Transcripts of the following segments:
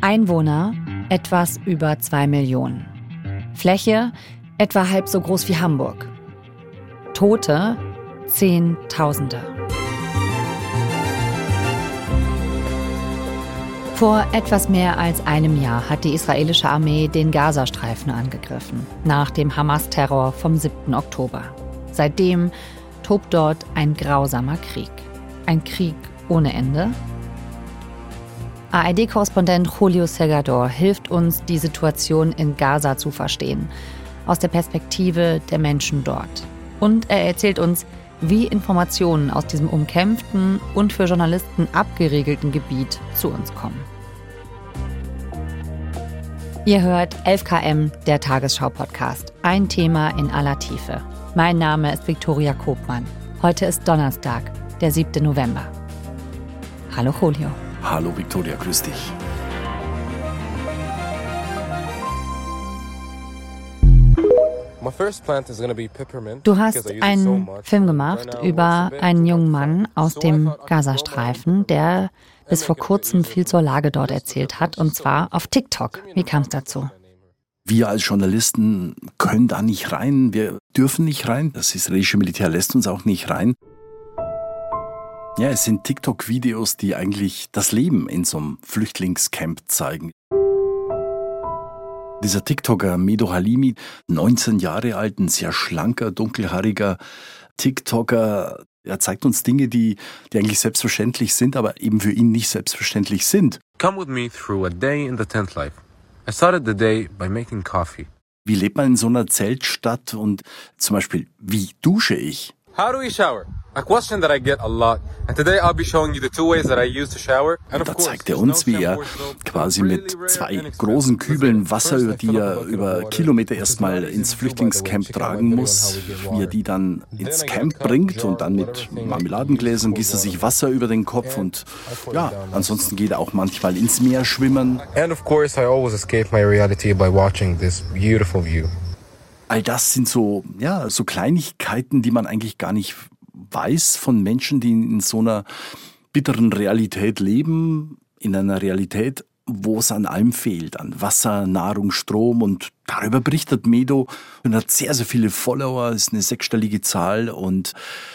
Einwohner etwas über 2 Millionen. Fläche etwa halb so groß wie Hamburg. Tote Zehntausende. Vor etwas mehr als einem Jahr hat die israelische Armee den Gazastreifen angegriffen, nach dem Hamas-Terror vom 7. Oktober. Seitdem tobt dort ein grausamer Krieg. Ein Krieg ohne Ende? ARD-Korrespondent Julio Segador hilft uns, die Situation in Gaza zu verstehen, aus der Perspektive der Menschen dort. Und er erzählt uns, wie Informationen aus diesem umkämpften und für Journalisten abgeriegelten Gebiet zu uns kommen. Ihr hört 11KM, der Tagesschau-Podcast. Ein Thema in aller Tiefe. Mein Name ist Viktoria Kopmann. Heute ist Donnerstag, der 7. November. Hallo Julio. Hallo Viktoria, grüß dich. Du hast einen Film gemacht über einen jungen Mann aus dem Gazastreifen, der bis vor kurzem viel zur Lage dort erzählt hat, und zwar auf TikTok. Wie kam es dazu? Wir als Journalisten können da nicht rein, wir dürfen nicht rein. Das israelische Militär lässt uns auch nicht rein. Ja, es sind TikTok-Videos, die eigentlich das Leben in so einem Flüchtlingscamp zeigen. Dieser TikToker Medo Halimi, 19 Jahre alt, ein sehr schlanker, dunkelhaariger TikToker. Er zeigt uns Dinge, die eigentlich selbstverständlich sind, aber eben für ihn nicht selbstverständlich sind. Come with me through a day in the tent life. I started the day by making coffee. Wie lebt man in so einer Zeltstadt und zum Beispiel, wie dusche ich? How do we shower? A question that I get a lot. And today I'll be showing you the two ways that I use to shower. Und da zeigt er uns, wie er quasi mit 2 großen Kübeln Wasser, die er über Kilometer erstmal ins Flüchtlingscamp tragen muss, wie er die dann ins Camp bringt und dann mit Marmeladengläsern gießt er sich Wasser über den Kopf und ja, ansonsten geht er auch manchmal ins Meer schwimmen. And of course I always escape my reality by watching this beautiful view. All das sind so Kleinigkeiten, die man eigentlich gar nicht weiß von Menschen, die in so einer bitteren Realität leben, in einer Realität, wo es an allem fehlt, an Wasser, Nahrung, Strom, und darüber berichtet Medo und hat sehr, sehr viele Follower, ist eine 6-stellige Zahl, und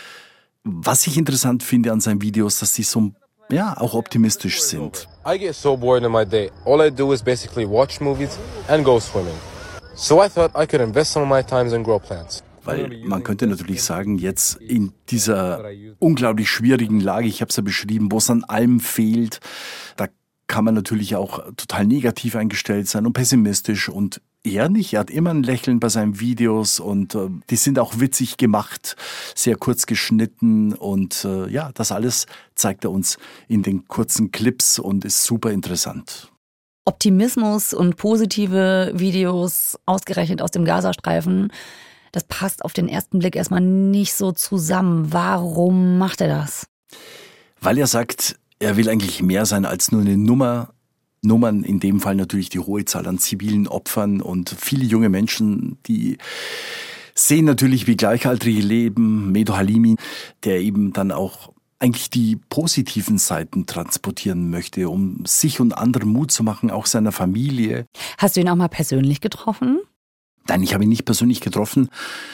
was ich interessant finde an seinen Videos, dass die so auch optimistisch sind. I get so bored in my day. All I do is basically watch movies and go swimming. So I thought I could invest some of my time and grow plants. Weil man könnte natürlich sagen, jetzt in dieser unglaublich schwierigen Lage, ich habe es ja beschrieben, wo es an allem fehlt, da kann man natürlich auch total negativ eingestellt sein und pessimistisch, und er nicht. Er hat immer ein Lächeln bei seinen Videos und die sind auch witzig gemacht, sehr kurz geschnitten, und das alles zeigt er uns in den kurzen Clips und ist super interessant. Optimismus und positive Videos, ausgerechnet aus dem Gazastreifen, das passt auf den ersten Blick erstmal nicht so zusammen. Warum macht er das? Weil er sagt, er will eigentlich mehr sein als nur eine Nummer. Nummern, in dem Fall natürlich die hohe Zahl an zivilen Opfern, und viele junge Menschen, die sehen natürlich, wie Gleichaltrige leben. Medo Halimi, der eben dann auch eigentlich die positiven Seiten transportieren möchte, um sich und anderen Mut zu machen, auch seiner Familie. Hast du ihn auch mal persönlich getroffen? Nein, ich habe ihn nicht persönlich getroffen.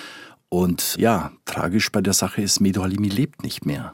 Und ja, tragisch bei der Sache ist, Medo Halimi lebt nicht mehr.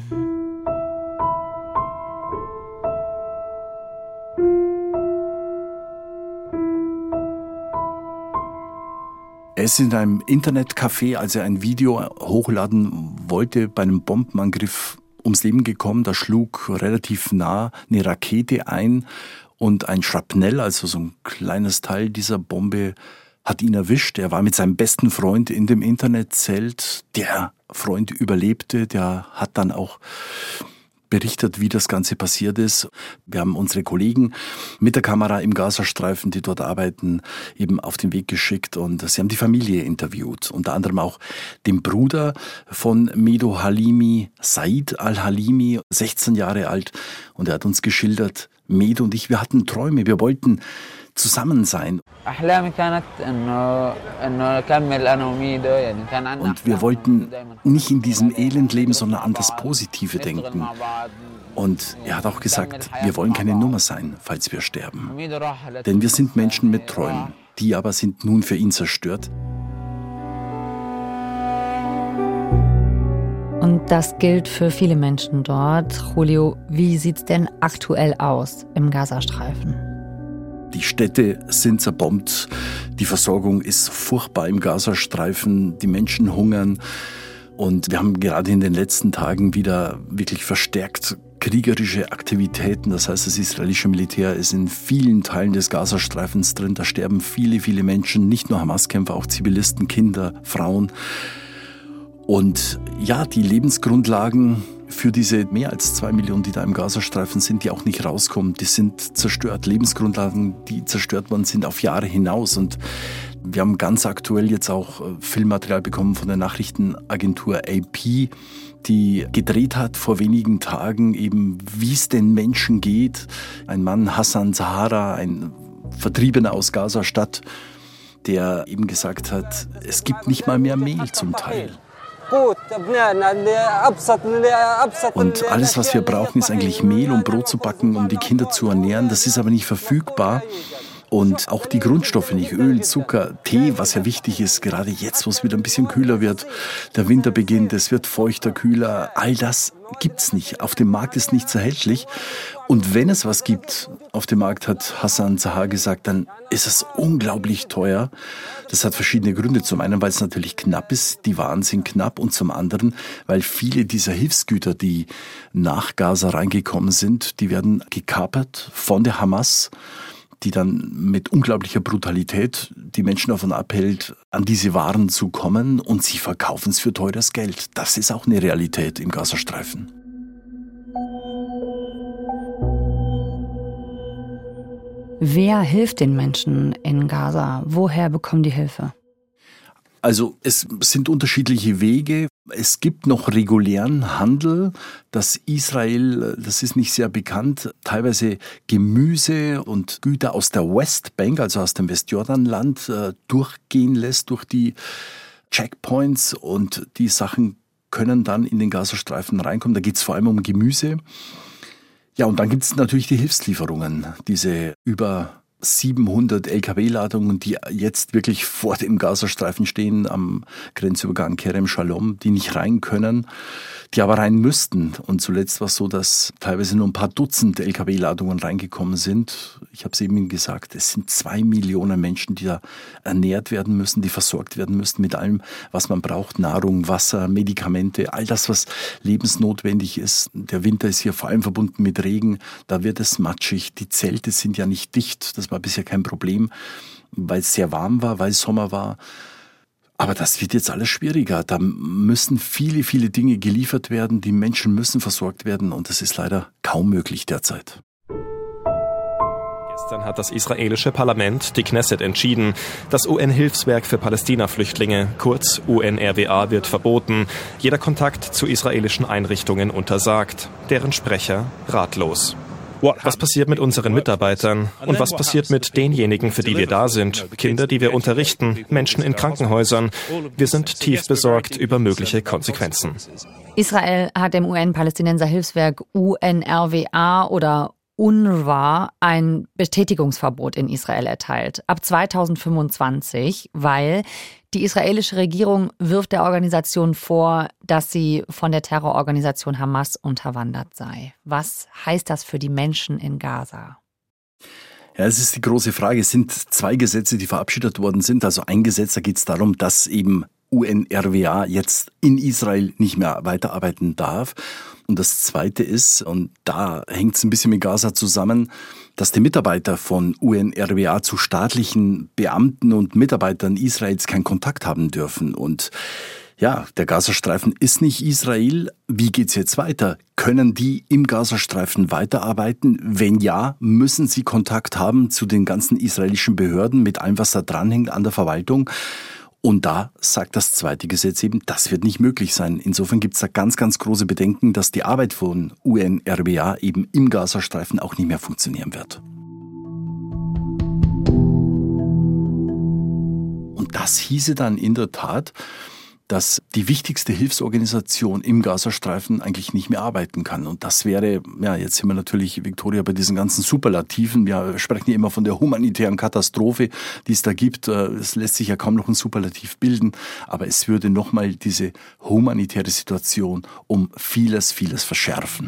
Er ist in einem Internetcafé, als er ein Video hochladen wollte, bei einem Bombenangriff ums Leben gekommen. Da schlug relativ nah eine Rakete ein und ein Schrapnell, also so ein kleines Teil dieser Bombe, hat ihn erwischt. Er war mit seinem besten Freund in dem Internetzelt. Der Freund überlebte, der hat dann auch berichtet, wie das Ganze passiert ist. Wir haben unsere Kollegen mit der Kamera im Gazastreifen, die dort arbeiten, eben auf den Weg geschickt, und sie haben die Familie interviewt. Unter anderem auch den Bruder von Medo Halimi, Said al-Halimi, 16 Jahre alt. Und er hat uns geschildert, Medo und ich, wir hatten Träume. Wir wollten zusammen sein. Und wir wollten nicht in diesem Elend leben, sondern an das Positive denken. Und er hat auch gesagt, wir wollen keine Nummer sein, falls wir sterben. Denn wir sind Menschen mit Träumen, die aber sind nun für ihn zerstört. Und das gilt für viele Menschen dort. Julio, wie sieht es denn aktuell aus im Gazastreifen? Die Städte sind zerbombt, die Versorgung ist furchtbar im Gazastreifen, die Menschen hungern. Und wir haben gerade in den letzten Tagen wieder wirklich verstärkt kriegerische Aktivitäten. Das heißt, das israelische Militär ist in vielen Teilen des Gazastreifens drin. Da sterben viele, viele Menschen, nicht nur Hamas-Kämpfer, auch Zivilisten, Kinder, Frauen. Und ja, die Lebensgrundlagen für diese mehr als 2 Millionen, die da im Gazastreifen sind, die auch nicht rauskommen, die sind zerstört. Lebensgrundlagen, die zerstört worden sind auf Jahre hinaus. Und wir haben ganz aktuell jetzt auch Filmmaterial bekommen von der Nachrichtenagentur AP, die gedreht hat vor wenigen Tagen eben, wie es den Menschen geht. Ein Mann, Hassan Sahara, ein Vertriebener aus Gaza-Stadt, der eben gesagt hat, es gibt nicht mal mehr Mehl zum Teil. Und alles, was wir brauchen, ist eigentlich Mehl, um Brot zu backen, um die Kinder zu ernähren. Das ist aber nicht verfügbar. Und auch die Grundstoffe nicht, Öl, Zucker, Tee, was ja wichtig ist, gerade jetzt, wo es wieder ein bisschen kühler wird, der Winter beginnt, es wird feuchter, kühler, all das gibt's nicht. Auf dem Markt ist nichts erhältlich. Und wenn es was gibt auf dem Markt, hat Hassan Sahar gesagt, dann ist es unglaublich teuer. Das hat verschiedene Gründe. Zum einen, weil es natürlich knapp ist, die Waren sind knapp, und zum anderen, weil viele dieser Hilfsgüter, die nach Gaza reingekommen sind, die werden gekapert von der Hamas, die dann mit unglaublicher Brutalität die Menschen davon abhält, an diese Waren zu kommen, und sie verkaufen es für teures Geld. Das ist auch eine Realität im Gazastreifen. Wer hilft den Menschen in Gaza? Woher bekommen die Hilfe? Also es sind unterschiedliche Wege. Es gibt noch regulären Handel, dass Israel, das ist nicht sehr bekannt, teilweise Gemüse und Güter aus der Westbank, also aus dem Westjordanland, durchgehen lässt durch die Checkpoints, und die Sachen können dann in den Gazastreifen reinkommen. Da geht es vor allem um Gemüse. Ja, und dann gibt es natürlich die Hilfslieferungen, diese über 700 LKW-Ladungen, die jetzt wirklich vor dem Gazastreifen stehen, am Grenzübergang Kerem Shalom, die nicht rein können, die aber rein müssten. Und zuletzt war es so, dass teilweise nur ein paar Dutzend LKW-Ladungen reingekommen sind. Ich habe es eben gesagt, es sind 2 Millionen Menschen, die da ernährt werden müssen, die versorgt werden müssen mit allem, was man braucht: Nahrung, Wasser, Medikamente, all das, was lebensnotwendig ist. Der Winter ist hier vor allem verbunden mit Regen, da wird es matschig, die Zelte sind ja nicht dicht, das war bisher kein Problem, weil es sehr warm war, weil es Sommer war. Aber das wird jetzt alles schwieriger. Da müssen viele, viele Dinge geliefert werden. Die Menschen müssen versorgt werden, und das ist leider kaum möglich derzeit. Gestern hat das israelische Parlament, die Knesset, entschieden, das UN-Hilfswerk für Palästina-Flüchtlinge, kurz UNRWA, wird verboten. Jeder Kontakt zu israelischen Einrichtungen untersagt. Deren Sprecher ratlos. Was passiert mit unseren Mitarbeitern? Und was passiert mit denjenigen, für die wir da sind? Kinder, die wir unterrichten, Menschen in Krankenhäusern. Wir sind tief besorgt über mögliche Konsequenzen. Israel hat dem UN-Palästinenser-Hilfswerk UNRWA oder UNRWA ein Betätigungsverbot in Israel erteilt. Ab 2025, weil die israelische Regierung wirft der Organisation vor, dass sie von der Terrororganisation Hamas unterwandert sei. Was heißt das für die Menschen in Gaza? Ja, es ist die große Frage. Es sind 2 Gesetze, die verabschiedet worden sind. Also ein Gesetz, da geht es darum, dass eben UNRWA jetzt in Israel nicht mehr weiterarbeiten darf. Und das Zweite ist, und da hängt es ein bisschen mit Gaza zusammen, dass die Mitarbeiter von UNRWA zu staatlichen Beamten und Mitarbeitern Israels keinen Kontakt haben dürfen. Und ja, der Gazastreifen ist nicht Israel. Wie geht's jetzt weiter? Können die im Gazastreifen weiterarbeiten? Wenn ja, müssen sie Kontakt haben zu den ganzen israelischen Behörden mit allem, was da dranhängt an der Verwaltung. Und da sagt das zweite Gesetz eben, das wird nicht möglich sein. Insofern gibt es da ganz, ganz große Bedenken, dass die Arbeit von UNRWA eben im Gazastreifen auch nicht mehr funktionieren wird. Das hieße dann in der Tat, dass die wichtigste Hilfsorganisation im Gazastreifen eigentlich nicht mehr arbeiten kann. Und das wäre, ja, jetzt sind wir natürlich, Viktoria, bei diesen ganzen Superlativen. Wir sprechen ja immer von der humanitären Katastrophe, die es da gibt. Es lässt sich ja kaum noch ein Superlativ bilden. Aber es würde nochmal diese humanitäre Situation um vieles, vieles verschärfen.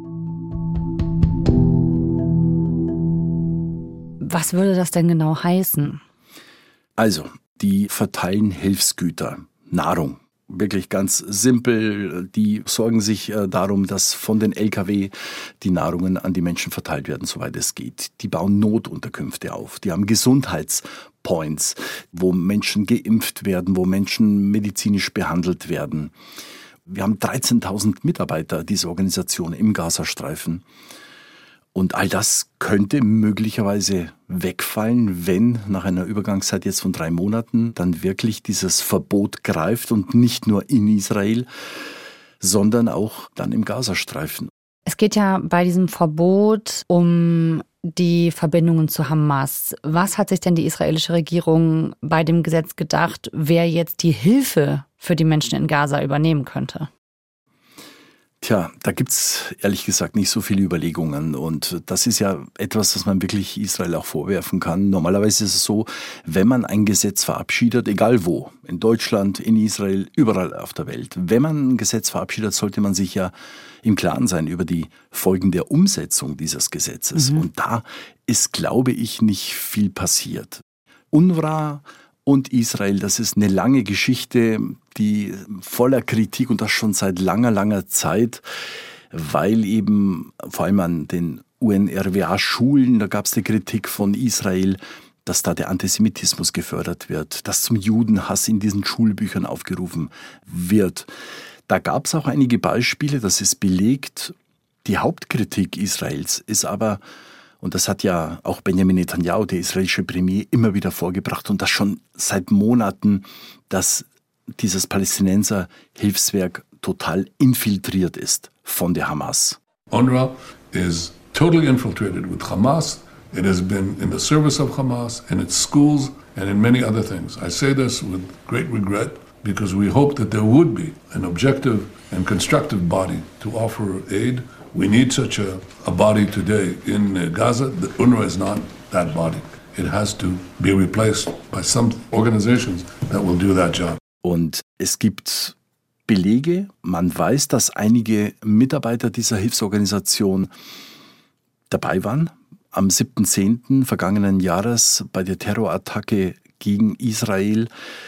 Was würde das denn genau heißen? Also, die verteilen Hilfsgüter. Nahrung. Wirklich ganz simpel. Die sorgen sich darum, dass von den LKW die Nahrungen an die Menschen verteilt werden, soweit es geht. Die bauen Notunterkünfte auf. Die haben Gesundheitspoints, wo Menschen geimpft werden, wo Menschen medizinisch behandelt werden. Wir haben 13.000 Mitarbeiter dieser Organisation im Gazastreifen. Und all das könnte möglicherweise wegfallen, wenn nach einer Übergangszeit jetzt von 3 Monaten dann wirklich dieses Verbot greift und nicht nur in Israel, sondern auch dann im Gazastreifen. Es geht ja bei diesem Verbot um die Verbindungen zu Hamas. Was hat sich denn die israelische Regierung bei dem Gesetz gedacht, wer jetzt die Hilfe für die Menschen in Gaza übernehmen könnte? Tja, da gibt's ehrlich gesagt nicht so viele Überlegungen und das ist ja etwas, was man wirklich Israel auch vorwerfen kann. Normalerweise ist es so, wenn man ein Gesetz verabschiedet, egal wo, in Deutschland, in Israel, überall auf der Welt, wenn man ein Gesetz verabschiedet, sollte man sich ja im Klaren sein über die Folgen der Umsetzung dieses Gesetzes. Und da ist, glaube ich, nicht viel passiert. UNRWA und Israel, das ist eine lange Geschichte, die voller Kritik und das schon seit langer, langer Zeit, weil eben vor allem an den UNRWA-Schulen, da gab es die Kritik von Israel, dass da der Antisemitismus gefördert wird, dass zum Judenhass in diesen Schulbüchern aufgerufen wird. Da gab es auch einige Beispiele, das ist belegt. Die Hauptkritik Israels ist aber, und das hat ja auch Benjamin Netanyahu, der israelische Premier, immer wieder vorgebracht und das schon seit Monaten, dass dieses Palästinenser-Hilfswerk total infiltriert ist von der Hamas. UNRWA is totally infiltrated with Hamas. It has been in the service of Hamas, in its schools and in many other things. I say this with great regret because we hope that there would be an objective and constructive body to offer aid. We need such a body today in Gaza. The UNRWA is not that body. It has to be replaced by some organizations that will do that job. Und es gibt Belege, man weiß, dass einige Mitarbeiter dieser Hilfsorganisation dabei waren. Am 7.10. vergangenen Jahres bei der Terrorattacke gegen Israel.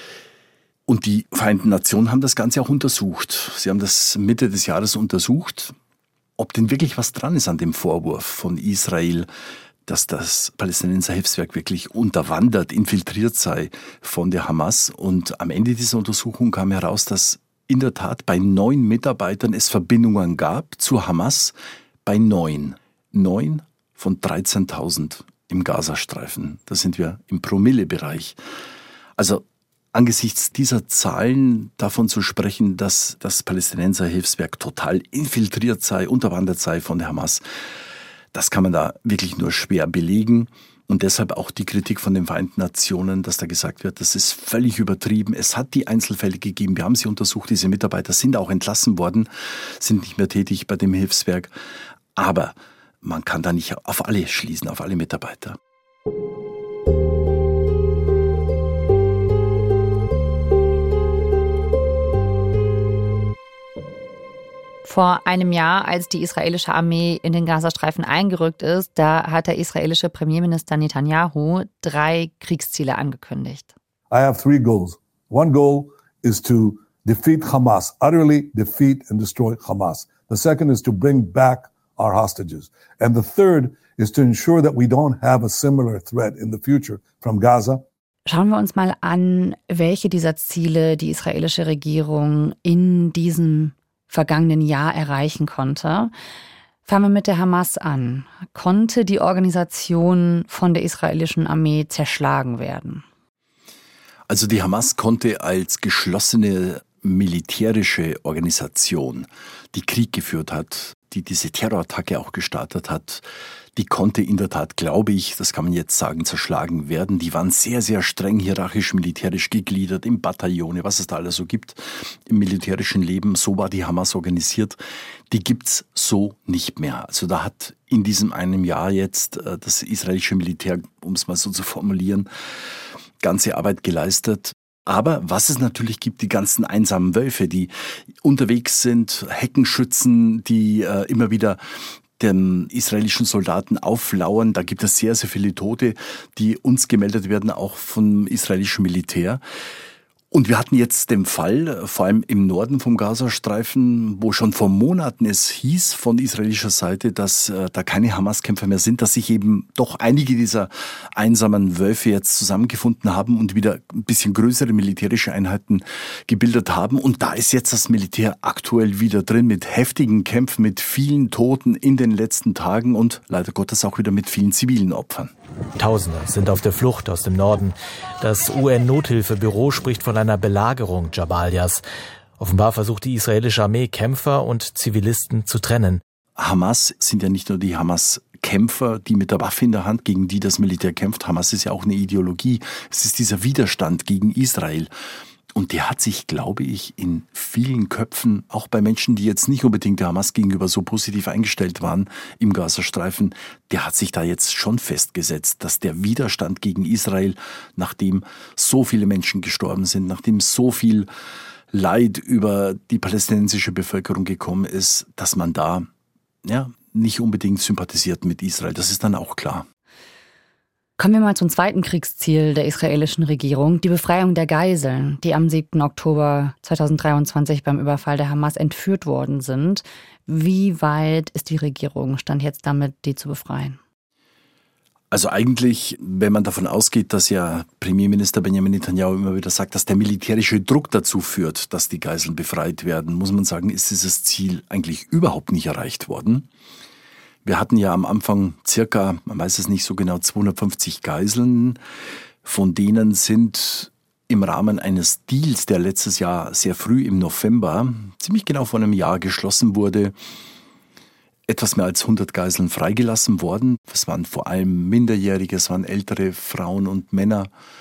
Und die Vereinten Nationen haben das Ganze auch untersucht. Sie haben das Mitte des Jahres untersucht, ob denn wirklich was dran ist an dem Vorwurf von Israel, dass das Palästinenser Hilfswerk wirklich unterwandert, infiltriert sei von der Hamas. Und am Ende dieser Untersuchung kam heraus, dass in der Tat bei 9 Mitarbeitern es Verbindungen gab zur Hamas, bei 9. 9 von 13.000 im Gazastreifen. Da sind wir im Promillebereich. Also angesichts dieser Zahlen davon zu sprechen, dass das Palästinenser Hilfswerk total infiltriert sei, unterwandert sei von der Hamas, das kann man da wirklich nur schwer belegen. Und deshalb auch die Kritik von den Vereinten Nationen, dass da gesagt wird, das ist völlig übertrieben. Es hat die Einzelfälle gegeben, wir haben sie untersucht, diese Mitarbeiter sind auch entlassen worden, sind nicht mehr tätig bei dem Hilfswerk. Aber man kann da nicht auf alle schließen, auf alle Mitarbeiter. Vor einem Jahr, als die israelische Armee in den Gazastreifen eingerückt ist, da hat der israelische Premierminister Netanyahu 3 Kriegsziele angekündigt. I have 3 goals. One goal is to defeat Hamas, utterly defeat and destroy Hamas. The second is to bring back our hostages. And the third is to ensure that we don't have a similar threat in the future from Gaza. Schauen wir uns mal an, welche dieser Ziele die israelische Regierung in diesem vergangenen Jahr erreichen konnte. Fangen wir mit der Hamas an. Konnte die Organisation von der israelischen Armee zerschlagen werden? Also die Hamas konnte als geschlossene militärische Organisation, die Krieg geführt hat, die diese Terrorattacke auch gestartet hat, die konnte in der Tat, glaube ich, das kann man jetzt sagen, zerschlagen werden. Die waren sehr, sehr streng hierarchisch, militärisch gegliedert, in Bataillone, was es da alles so gibt im militärischen Leben. So war die Hamas organisiert. Die gibt's so nicht mehr. Also da hat in diesem einem Jahr jetzt das israelische Militär, um es mal so zu formulieren, ganze Arbeit geleistet. Aber was es natürlich gibt, die ganzen einsamen Wölfe, die unterwegs sind, Heckenschützen, die immer wieder den israelischen Soldaten auflauern. Da gibt es sehr, sehr viele Tote, die uns gemeldet werden, auch vom israelischen Militär. Und wir hatten jetzt den Fall, vor allem im Norden vom Gazastreifen, wo schon vor Monaten es hieß von israelischer Seite, dass da keine Hamas-Kämpfer mehr sind, dass sich eben doch einige dieser einsamen Wölfe jetzt zusammengefunden haben und wieder ein bisschen größere militärische Einheiten gebildet haben. Und da ist jetzt das Militär aktuell wieder drin mit heftigen Kämpfen, mit vielen Toten in den letzten Tagen und leider Gottes auch wieder mit vielen zivilen Opfern. Tausende sind auf der Flucht aus dem Norden. Das UN-Nothilfebüro spricht von einer Belagerung Jabalias. Offenbar versucht die israelische Armee, Kämpfer und Zivilisten zu trennen. Hamas sind ja nicht nur die Hamas-Kämpfer, die mit der Waffe in der Hand, gegen die das Militär kämpft. Hamas ist ja auch eine Ideologie. Es ist dieser Widerstand gegen Israel. Und der hat sich, glaube ich, in vielen Köpfen, auch bei Menschen, die jetzt nicht unbedingt der Hamas gegenüber so positiv eingestellt waren im Gazastreifen, der hat sich da jetzt schon festgesetzt, dass der Widerstand gegen Israel, nachdem so viele Menschen gestorben sind, nachdem so viel Leid über die palästinensische Bevölkerung gekommen ist, dass man da nicht unbedingt sympathisiert mit Israel. Das ist dann auch klar. Kommen wir mal zum zweiten Kriegsziel der israelischen Regierung, die Befreiung der Geiseln, die am 7. Oktober 2023 beim Überfall der Hamas entführt worden sind. Wie weit ist die Regierung stand jetzt damit, die zu befreien? Also eigentlich, wenn man davon ausgeht, dass ja Premierminister Benjamin Netanyahu immer wieder sagt, dass der militärische Druck dazu führt, dass die Geiseln befreit werden, muss man sagen, ist dieses Ziel eigentlich überhaupt nicht erreicht worden. Wir hatten ja am Anfang circa, man weiß es nicht so genau, 250 Geiseln. Von denen sind im Rahmen eines Deals, der letztes Jahr sehr früh im November, ziemlich genau vor einem Jahr geschlossen wurde, etwas mehr als 100 Geiseln freigelassen worden. Es waren vor allem Minderjährige, es waren ältere Frauen und Männer,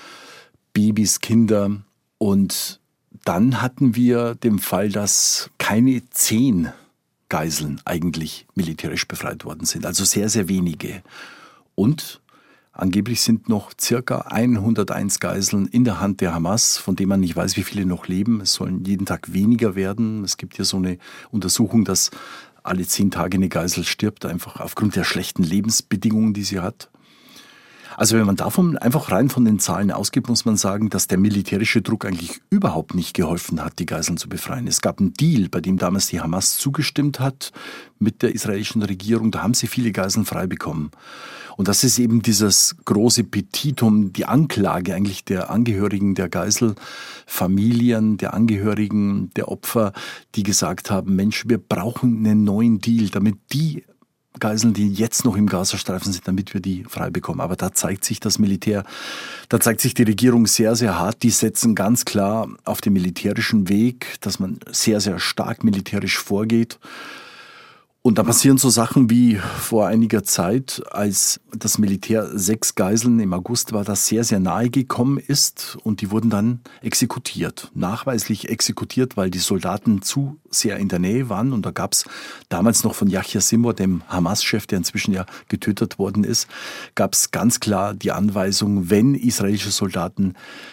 Babys, Kinder. Und dann hatten wir den Fall, dass keine 10 Geiseln eigentlich militärisch befreit worden sind. Also sehr, sehr wenige. Und angeblich sind noch circa 101 Geiseln in der Hand der Hamas, von denen man nicht weiß, wie viele noch leben. Es sollen jeden Tag weniger werden. Es gibt ja so eine Untersuchung, dass alle 10 Tage eine Geisel stirbt, einfach aufgrund der schlechten Lebensbedingungen, die sie hat. Also wenn man davon einfach rein von den Zahlen ausgeht, muss man sagen, dass der militärische Druck eigentlich überhaupt nicht geholfen hat, die Geiseln zu befreien. Es gab einen Deal, bei dem damals die Hamas zugestimmt hat mit der israelischen Regierung. Da haben sie viele Geiseln frei bekommen. Und das ist eben dieses große Petitum, die Anklage eigentlich der Angehörigen der Geiselfamilien, der Angehörigen der Opfer, die gesagt haben, Mensch, wir brauchen einen neuen Deal, damit die Geiseln, die jetzt noch im Gazastreifen sind, damit wir die frei bekommen. Aber da zeigt sich das Militär, da zeigt sich die Regierung sehr, sehr hart. Die setzen ganz klar auf den militärischen Weg, dass man sehr, sehr stark militärisch vorgeht. Und da passieren so Sachen wie vor einiger Zeit, als das Militär 6 Geiseln, im August war das sehr, sehr nahe gekommen ist und die wurden dann exekutiert, nachweislich exekutiert, weil die Soldaten zu sehr in der Nähe waren. Und da gab es damals noch von Yahya Sinwar, dem Hamas-Chef, der inzwischen ja getötet worden ist, gab es ganz klar die Anweisung, wenn israelische Soldaten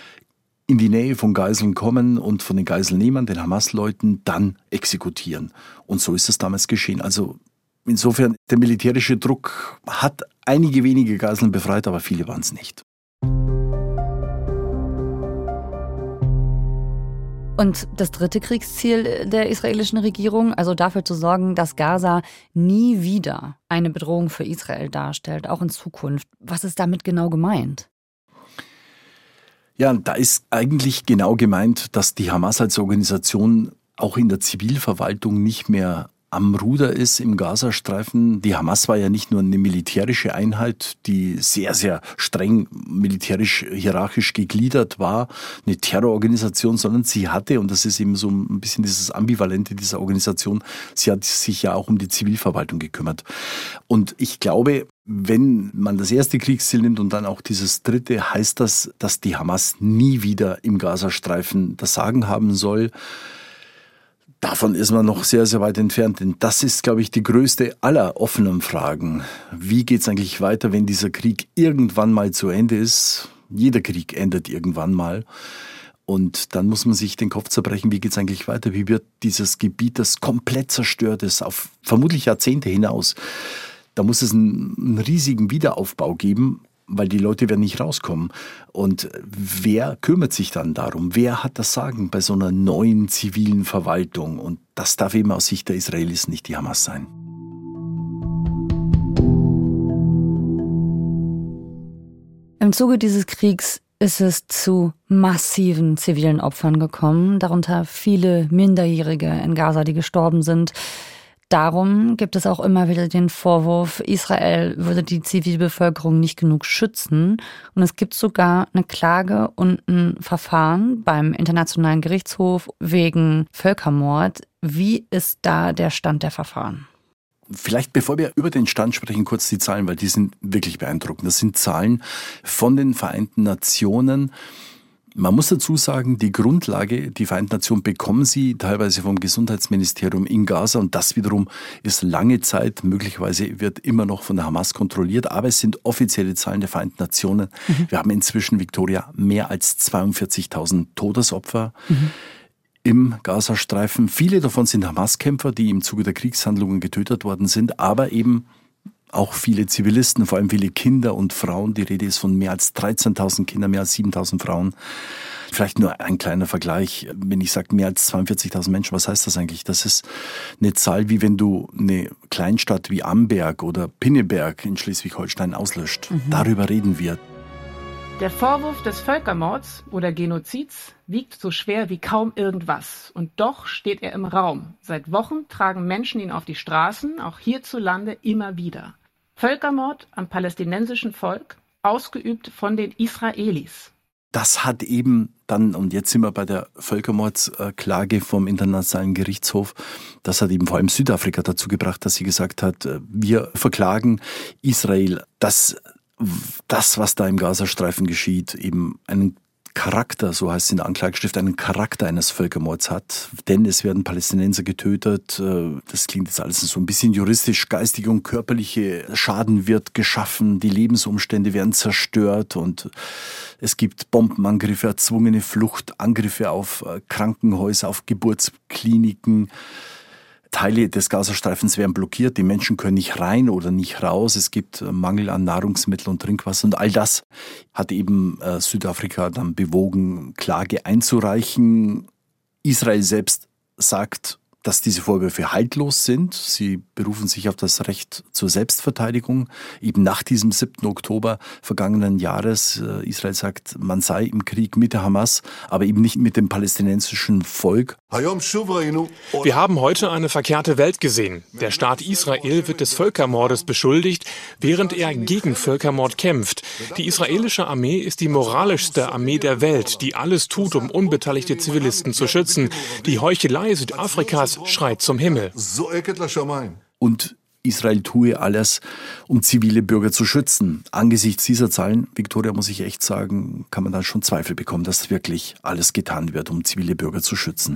in die Nähe von Geiseln kommen und von den Geiselnehmern, den Hamas-Leuten, dann exekutieren. Und so ist es damals geschehen. Also insofern, der militärische Druck hat einige wenige Geiseln befreit, aber viele waren es nicht. Und das dritte Kriegsziel der israelischen Regierung, also dafür zu sorgen, dass Gaza nie wieder eine Bedrohung für Israel darstellt, auch in Zukunft. Was ist damit genau gemeint? Ja, da ist eigentlich genau gemeint, dass die Hamas als Organisation auch in der Zivilverwaltung nicht mehr am Ruder ist im Gazastreifen. Die Hamas war ja nicht nur eine militärische Einheit, die sehr, sehr streng militärisch hierarchisch gegliedert war, eine Terrororganisation, sondern sie hatte, und das ist eben so ein bisschen dieses Ambivalente dieser Organisation, sie hat sich ja auch um die Zivilverwaltung gekümmert. Und ich glaube, wenn man das erste Kriegsziel nimmt und dann auch dieses dritte, heißt das, dass die Hamas nie wieder im Gazastreifen das Sagen haben soll. Davon ist man noch sehr, sehr weit entfernt, denn das ist, glaube ich, die größte aller offenen Fragen. Wie geht es eigentlich weiter, wenn dieser Krieg irgendwann mal zu Ende ist? Jeder Krieg endet irgendwann mal. Und dann muss man sich den Kopf zerbrechen, wie geht es eigentlich weiter? Wie wird dieses Gebiet, das komplett zerstört ist, auf vermutlich Jahrzehnte hinaus, da muss es einen riesigen Wiederaufbau geben, weil die Leute werden nicht rauskommen. Und wer kümmert sich dann darum? Wer hat das Sagen bei so einer neuen zivilen Verwaltung? Und das darf eben aus Sicht der Israelis nicht die Hamas sein. Im Zuge dieses Kriegs ist es zu massiven zivilen Opfern gekommen, darunter viele Minderjährige in Gaza, die gestorben sind. Darum gibt es auch immer wieder den Vorwurf, Israel würde die Zivilbevölkerung nicht genug schützen. Und es gibt sogar eine Klage und ein Verfahren beim Internationalen Gerichtshof wegen Völkermord. Wie ist da der Stand der Verfahren? Vielleicht, bevor wir über den Stand sprechen, kurz die Zahlen, weil die sind wirklich beeindruckend. Das sind Zahlen von den Vereinten Nationen. Man muss dazu sagen, die Grundlage, die Vereinten Nationen bekommen sie teilweise vom Gesundheitsministerium in Gaza und das wiederum ist lange Zeit, möglicherweise wird immer noch von der Hamas kontrolliert, aber es sind offizielle Zahlen der Vereinten Nationen. Wir haben inzwischen, Victoria, mehr als 42.000 Todesopfer im Gazastreifen. Viele davon sind Hamas-Kämpfer, die im Zuge der Kriegshandlungen getötet worden sind, aber eben auch viele Zivilisten, vor allem viele Kinder und Frauen. Die Rede ist von mehr als 13.000 Kindern, mehr als 7.000 Frauen. Vielleicht nur ein kleiner Vergleich. Wenn ich sage mehr als 42.000 Menschen, was heißt das eigentlich? Das ist eine Zahl, wie wenn du eine Kleinstadt wie Amberg oder Pinneberg in Schleswig-Holstein auslöscht. Darüber reden wir. Der Vorwurf des Völkermords oder Genozids wiegt so schwer wie kaum irgendwas. Und doch steht er im Raum. Seit Wochen tragen Menschen ihn auf die Straßen, auch hierzulande immer wieder. Völkermord am palästinensischen Volk, ausgeübt von den Israelis. Das hat eben dann, und jetzt sind wir bei der Völkermordsklage vom Internationalen Gerichtshof, das hat eben vor allem Südafrika dazu gebracht, dass sie gesagt hat, wir verklagen Israel, dass das, was da im Gazastreifen geschieht, eben einen Charakter, so heißt es in der Anklageschrift, einen Charakter eines Völkermords hat. Denn es werden Palästinenser getötet. Das klingt jetzt alles so ein bisschen juristisch. Geistige und körperliche Schaden wird geschaffen. Die Lebensumstände werden zerstört. Und es gibt Bombenangriffe, erzwungene Flucht, Angriffe auf Krankenhäuser, auf Geburtskliniken. Teile des Gazastreifens werden blockiert, die Menschen können nicht rein oder nicht raus, es gibt Mangel an Nahrungsmitteln und Trinkwasser und all das hat eben Südafrika dann bewogen, Klage einzureichen. Israel selbst sagt, dass diese Vorwürfe haltlos sind. Sie berufen sich auf das Recht zur Selbstverteidigung. Eben nach diesem 7. Oktober vergangenen Jahres. Israel sagt, man sei im Krieg mit der Hamas, aber eben nicht mit dem palästinensischen Volk. Wir haben heute eine verkehrte Welt gesehen. Der Staat Israel wird des Völkermordes beschuldigt, während er gegen Völkermord kämpft. Die israelische Armee ist die moralischste Armee der Welt, die alles tut, um unbeteiligte Zivilisten zu schützen. Die Heuchelei Südafrikas schreit zum Himmel. Und Israel tue alles, um zivile Bürger zu schützen. Angesichts dieser Zahlen, Victoria, muss ich echt sagen, kann man dann schon Zweifel bekommen, dass wirklich alles getan wird, um zivile Bürger zu schützen.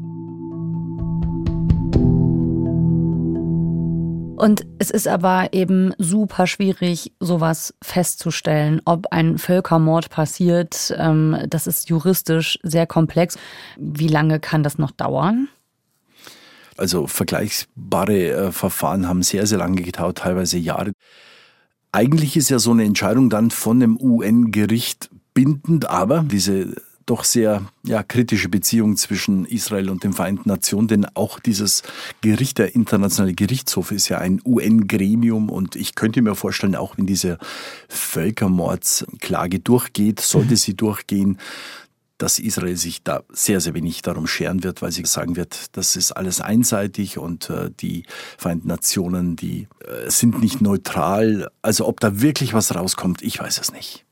Und es ist aber eben super schwierig, sowas festzustellen, ob ein Völkermord passiert. Das ist juristisch sehr komplex. Wie lange kann das noch dauern? Also vergleichbare Verfahren haben sehr, sehr lange gedauert, teilweise Jahre. Eigentlich ist ja so eine Entscheidung dann von dem UN-Gericht bindend, aber diese doch sehr kritische Beziehung zwischen Israel und den Vereinten Nationen, denn auch dieses Gericht, der Internationale Gerichtshof, ist ja ein UN-Gremium und ich könnte mir vorstellen, auch wenn diese Völkermordsklage durchgeht, sollte sie durchgehen, dass Israel sich da sehr, sehr wenig darum scheren wird, weil sie sagen wird, das ist alles einseitig und die Vereinten Nationen, die sind nicht neutral. Also ob da wirklich was rauskommt, ich weiß es nicht.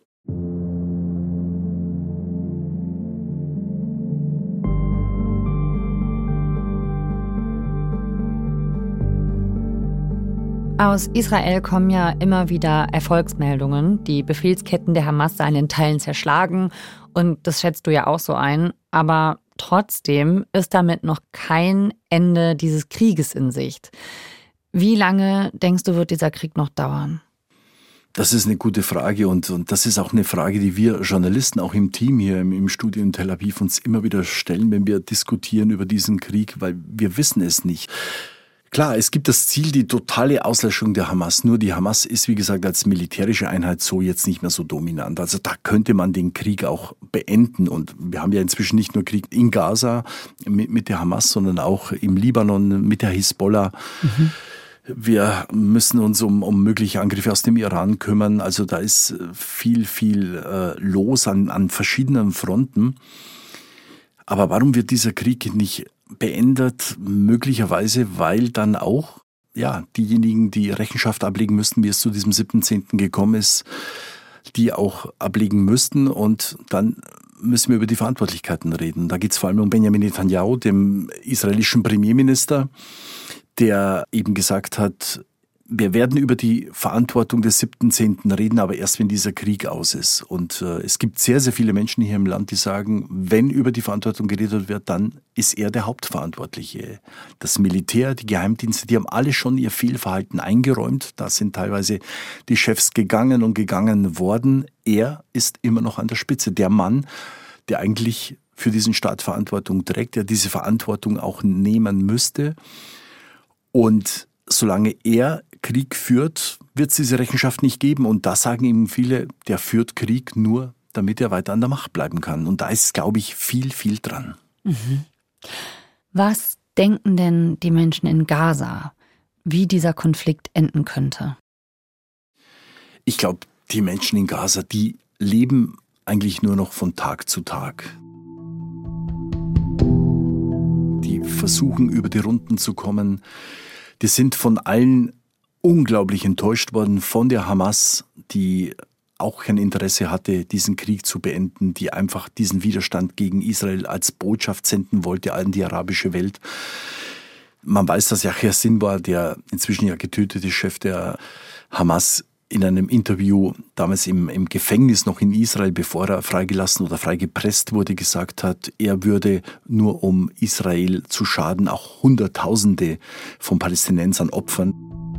Aus Israel kommen ja immer wieder Erfolgsmeldungen. Die Befehlsketten der Hamas seien in Teilen zerschlagen und das schätzt du ja auch so ein. Aber trotzdem ist damit noch kein Ende dieses Krieges in Sicht. Wie lange, denkst du, wird dieser Krieg noch dauern? Das ist eine gute Frage und das ist auch eine Frage, die wir Journalisten auch im Team hier im Studio in Tel Aviv uns immer wieder stellen, wenn wir diskutieren über diesen Krieg, weil wir wissen es nicht. Klar, es gibt das Ziel, die totale Auslöschung der Hamas. Nur die Hamas ist, wie gesagt, als militärische Einheit so jetzt nicht mehr so dominant. Also da könnte man den Krieg auch beenden. Und wir haben ja inzwischen nicht nur Krieg in Gaza mit der Hamas, sondern auch im Libanon mit der Hisbollah. Mhm. Wir müssen uns um mögliche Angriffe aus dem Iran kümmern. Also da ist viel los an verschiedenen Fronten. Aber warum wird dieser Krieg nicht beendet? Möglicherweise, weil dann auch diejenigen, die Rechenschaft ablegen müssten, wie es zu diesem 17. gekommen ist, die auch ablegen müssten. Und dann müssen wir über die Verantwortlichkeiten reden. Da geht es vor allem um Benjamin Netanyahu, dem israelischen Premierminister, der eben gesagt hat, wir werden über die Verantwortung des 17. reden, aber erst, wenn dieser Krieg aus ist. Und es gibt sehr, sehr viele Menschen hier im Land, die sagen, wenn über die Verantwortung geredet wird, dann ist er der Hauptverantwortliche. Das Militär, die Geheimdienste, die haben alle schon ihr Fehlverhalten eingeräumt. Da sind teilweise die Chefs gegangen worden. Er ist immer noch an der Spitze. Der Mann, der eigentlich für diesen Staat Verantwortung trägt, der diese Verantwortung auch nehmen müsste. Und solange er Krieg führt, wird es diese Rechenschaft nicht geben. Und da sagen ihm viele, der führt Krieg nur, damit er weiter an der Macht bleiben kann. Und da ist, glaube ich, viel dran. Mhm. Was denken denn die Menschen in Gaza, wie dieser Konflikt enden könnte? Ich glaube, die Menschen in Gaza, die leben eigentlich nur noch von Tag zu Tag. Die versuchen, über die Runden zu kommen. Die sind von allen unglaublich enttäuscht worden, von der Hamas, die auch kein Interesse hatte, diesen Krieg zu beenden, die einfach diesen Widerstand gegen Israel als Botschaft senden wollte an die arabische Welt. Man weiß, dass Yahya Sinwar, der inzwischen ja getötete Chef der Hamas, in einem Interview damals im Gefängnis noch in Israel, bevor er freigelassen oder freigepresst wurde, gesagt hat, er würde nur um Israel zu schaden, auch Hunderttausende von Palästinensern opfern.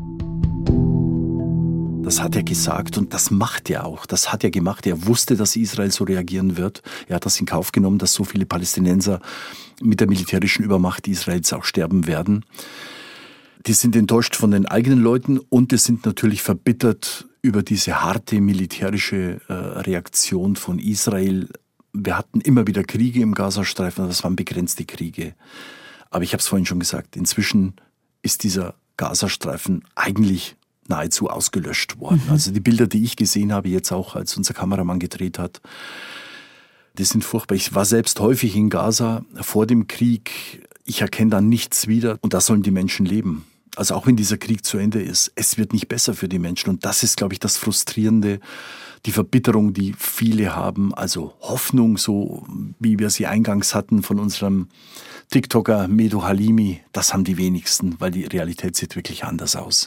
Das hat er gesagt und das macht er auch. Das hat er gemacht. Er wusste, dass Israel so reagieren wird. Er hat das in Kauf genommen, dass so viele Palästinenser mit der militärischen Übermacht Israels auch sterben werden. Die sind enttäuscht von den eigenen Leuten und die sind natürlich verbittert über diese harte militärische Reaktion von Israel. Wir hatten immer wieder Kriege im Gazastreifen, aber das waren begrenzte Kriege. Aber ich habe es vorhin schon gesagt, inzwischen ist dieser Gazastreifen eigentlich nahezu ausgelöscht worden. Mhm. Also die Bilder, die ich gesehen habe, jetzt auch als unser Kameramann gedreht hat, die sind furchtbar. Ich war selbst häufig in Gaza vor dem Krieg. Ich erkenne da nichts wieder und da sollen die Menschen leben. Also auch wenn dieser Krieg zu Ende ist, es wird nicht besser für die Menschen. Und das ist, glaube ich, das Frustrierende, die Verbitterung, die viele haben. Also Hoffnung, so wie wir sie eingangs hatten von unserem TikToker Medo Halimi, das haben die wenigsten, weil die Realität sieht wirklich anders aus.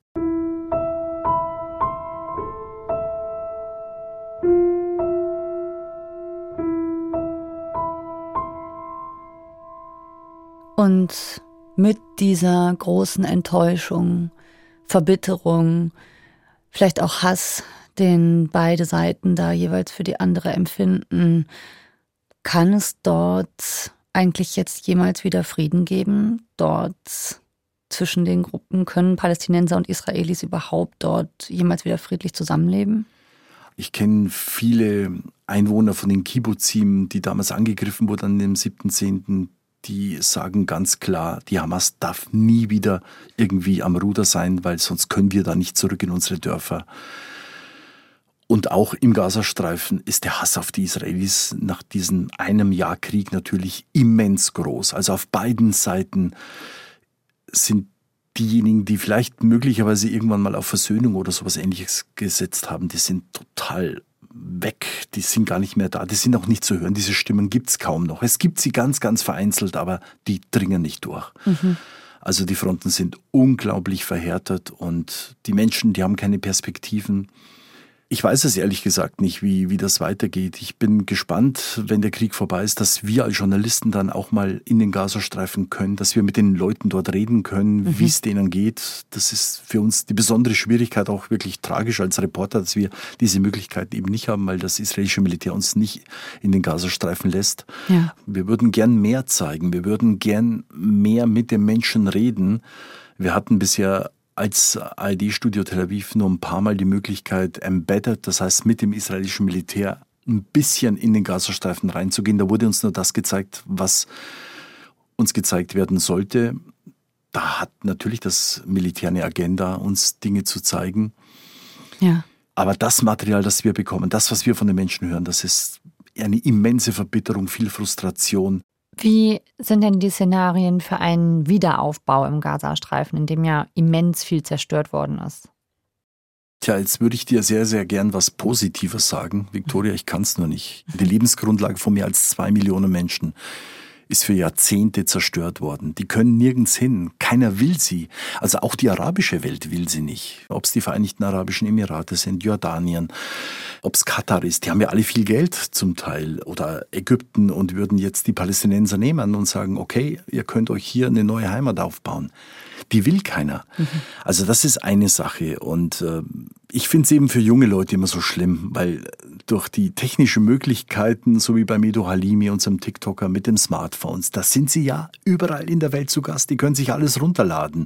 Und mit dieser großen Enttäuschung, Verbitterung, vielleicht auch Hass, den beide Seiten da jeweils für die andere empfinden, kann es dort eigentlich jetzt jemals wieder Frieden geben? Dort zwischen den Gruppen, können Palästinenser und Israelis überhaupt dort jemals wieder friedlich zusammenleben? Ich kenne viele Einwohner von den Kibbuzim, die damals angegriffen wurden an dem 7.10., die sagen ganz klar, die Hamas darf nie wieder irgendwie am Ruder sein, weil sonst können wir da nicht zurück in unsere Dörfer. Und auch im Gazastreifen ist der Hass auf die Israelis nach diesem einem Jahr Krieg natürlich immens groß. Also auf beiden Seiten sind diejenigen, die vielleicht möglicherweise irgendwann mal auf Versöhnung oder sowas Ähnliches gesetzt haben, die sind total weg, die sind gar nicht mehr da, die sind auch nicht zu hören, diese Stimmen gibt's kaum noch. Es gibt sie ganz, ganz vereinzelt, aber die dringen nicht durch. Also die Fronten sind unglaublich verhärtet und die Menschen, die haben keine Perspektiven. Ich weiß es ehrlich gesagt nicht, wie das weitergeht. Ich bin gespannt, wenn der Krieg vorbei ist, dass wir als Journalisten dann auch mal in den Gazastreifen können, dass wir mit den Leuten dort reden können, wie es denen geht. Das ist für uns die besondere Schwierigkeit, auch wirklich tragisch als Reporter, dass wir diese Möglichkeit eben nicht haben, weil das israelische Militär uns nicht in den Gazastreifen lässt. Ja. Wir würden gern mehr zeigen, wir würden gern mehr mit den Menschen reden. Wir hatten bisher als ARD-Studio Tel Aviv nur ein paar Mal die Möglichkeit, embedded, das heißt mit dem israelischen Militär ein bisschen in den Gazastreifen reinzugehen. Da wurde uns nur das gezeigt, was uns gezeigt werden sollte. Da hat natürlich das Militär eine Agenda, uns Dinge zu zeigen. Ja. Aber das Material, das wir bekommen, das, was wir von den Menschen hören, das ist eine immense Verbitterung, viel Frustration. Wie sind denn die Szenarien für einen Wiederaufbau im Gazastreifen, in dem ja immens viel zerstört worden ist? Tja, jetzt würde ich dir sehr, sehr gern was Positives sagen. Viktoria, ich kann es nur nicht. Die Lebensgrundlage von mehr als 2 Millionen Menschen ist für Jahrzehnte zerstört worden. Die können nirgends hin. Keiner will sie. Also auch die arabische Welt will sie nicht. Ob es die Vereinigten Arabischen Emirate sind, Jordanien, ob es Katar ist. Die haben ja alle viel Geld zum Teil. Oder Ägypten und würden jetzt die Palästinenser nehmen und sagen, okay, ihr könnt euch hier eine neue Heimat aufbauen. Die will keiner. Also das ist eine Sache. Und ich finde es eben für junge Leute immer so schlimm, weil durch die technischen Möglichkeiten, so wie bei Medo Halimi, unserem TikToker mit dem Smartphones, da sind sie ja überall in der Welt zu Gast. Die können sich alles runterladen.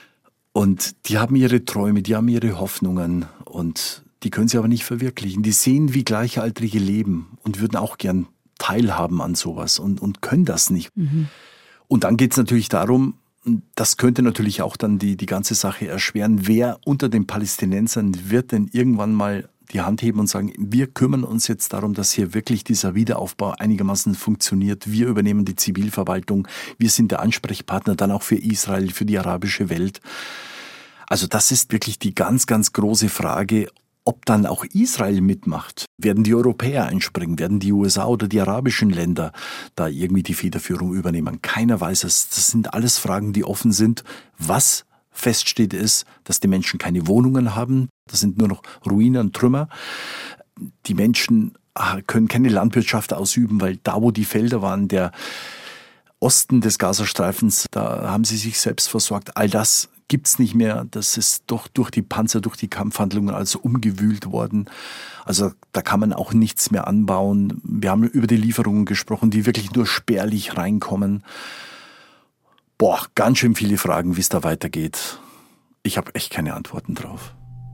Und die haben ihre Träume, die haben ihre Hoffnungen und die können sie aber nicht verwirklichen. Die sehen, wie Gleichaltrige leben und würden auch gern teilhaben an sowas und können das nicht. Und dann geht es natürlich darum, das könnte natürlich auch dann die ganze Sache erschweren. Wer unter den Palästinensern wird denn irgendwann mal die Hand heben und sagen, wir kümmern uns jetzt darum, dass hier wirklich dieser Wiederaufbau einigermaßen funktioniert. Wir übernehmen die Zivilverwaltung. Wir sind der Ansprechpartner dann auch für Israel, für die arabische Welt. Also das ist wirklich die ganz, ganz große Frage, ob dann auch Israel mitmacht. Werden die Europäer einspringen? Werden die USA oder die arabischen Länder da irgendwie die Federführung übernehmen? Keiner weiß es. Das sind alles Fragen, die offen sind. Was feststeht ist, dass die Menschen keine Wohnungen haben. Das sind nur noch Ruinen und Trümmer. Die Menschen können keine Landwirtschaft ausüben, weil da, wo die Felder waren, der Osten des Gazastreifens, da haben sie sich selbst versorgt. All das gibt's nicht mehr. Das ist doch durch die Panzer, durch die Kampfhandlungen also umgewühlt worden. Also da kann man auch nichts mehr anbauen. Wir haben über die Lieferungen gesprochen, die wirklich nur spärlich reinkommen. Ganz schön viele Fragen, wie es da weitergeht. Ich habe echt keine Antworten drauf.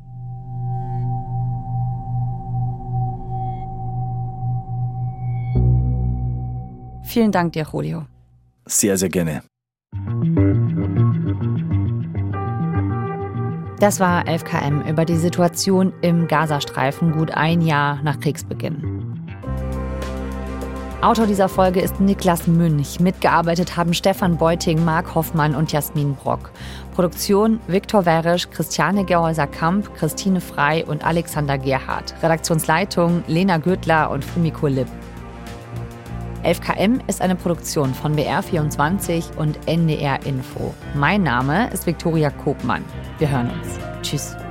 Vielen Dank dir, Julio. Sehr, sehr gerne. Das war 11KM über die Situation im Gazastreifen gut ein Jahr nach Kriegsbeginn. Autor dieser Folge ist Niklas Münch. Mitgearbeitet haben Stefan Beuting, Marc Hoffmann und Jasmin Brock. Produktion Viktor Werisch, Christiane Gerhäuser-Kamp, Christine Frey und Alexander Gerhardt. Redaktionsleitung Lena Gürtler und Fumiko Lipp. 11KM ist eine Produktion von BR24 und NDR Info. Mein Name ist Viktoria Kobmann. Wir hören uns. Tschüss.